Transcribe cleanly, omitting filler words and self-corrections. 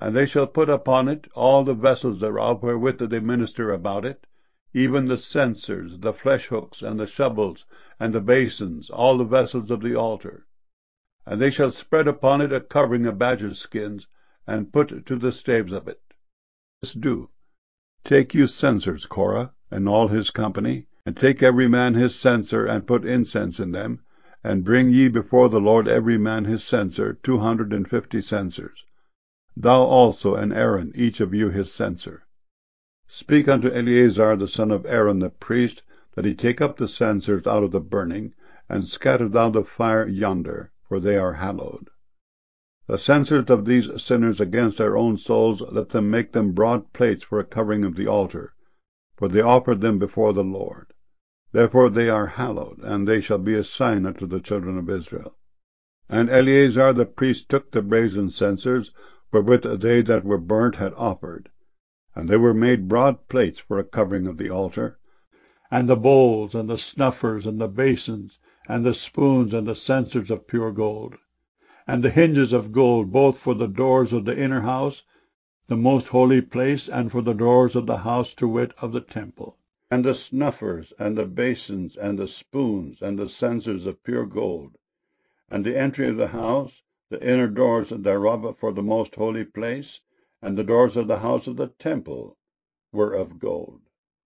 And they shall put upon it all the vessels thereof wherewith they minister about it, even the censers, the flesh hooks, and the shovels, and the basins, all the vessels of the altar. And they shall spread upon it a covering of badger skins, and put to the staves of it. This do. Take you censers, Korah, and all his company, and take every man his censer, and put incense in them, and bring ye before the Lord every man his censer, 250 censers. Thou also and Aaron, each of you his censer. Speak unto Eleazar the son of Aaron the priest, that he take up the censers out of the burning, and scatter thou the fire yonder, for they are hallowed. The censers of these sinners against their own souls, let them make them broad plates for a covering of the altar, for they offered them before the Lord. Therefore they are hallowed, and they shall be a sign unto the children of Israel. And Eleazar the priest took the brazen censers, wherewith they that were burnt had offered, and they were made broad plates for a covering of the altar, and the bowls, and the snuffers, and the basins, and the spoons, and the censers of pure gold, and the hinges of gold, both for the doors of the inner house, the most holy place, and for the doors of the house, to wit, of the temple, and the snuffers, and the basins, and the spoons, and the censers of pure gold, and the entry of the house, the inner doors thereof for the most holy place, and the doors of the house of the temple were of gold.